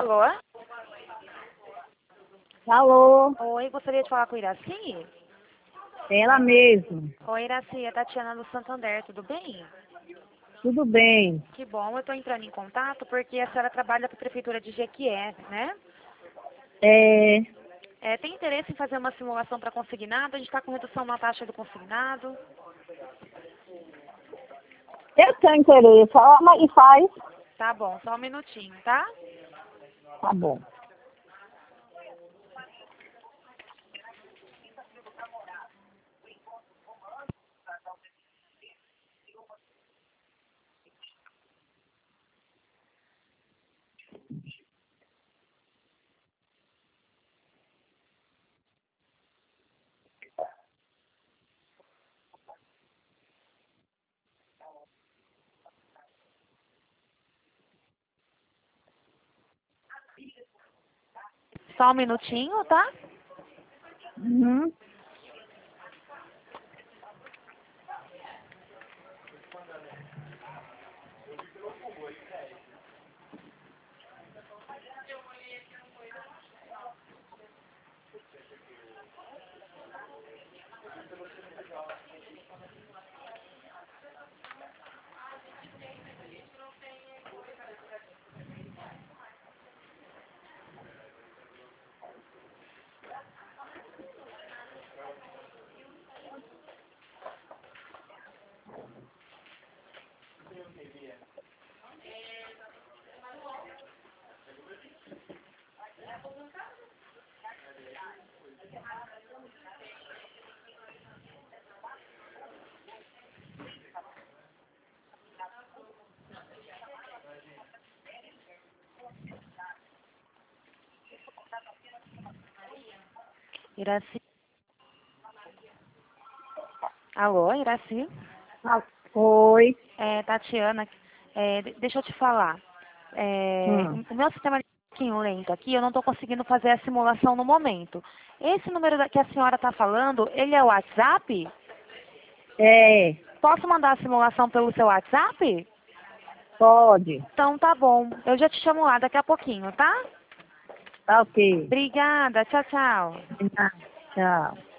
Alô? Alô, Oi, gostaria de falar com Iraci? ela mesmo. Oi, Iraci, é Tatiana do Santander, tudo bem? Tudo bem? Que bom, eu estou entrando em contato porque a senhora trabalha para a Prefeitura de Jequié, né? É, Tem interesse em fazer uma simulação para consignado? A gente está com redução na taxa do consignado. eu tenho interesse. Ela e faz. Tá bom, só um minutinho, tá? Tá bom. Só um minutinho, tá? Uhum. Iraci. Alô, Iraci? Ah, oi. Tatiana, deixa eu te falar. Hum. O meu sistema é um pouquinho lento aqui, eu não estou conseguindo fazer a simulação no momento. Esse número que a senhora está falando, ele é o WhatsApp? É, Posso mandar a simulação pelo seu WhatsApp? pode. Então tá bom. Eu já te chamo lá daqui a pouquinho, tá? Tá ok. Obrigada. Tchau, tchau. De nada. Tchau.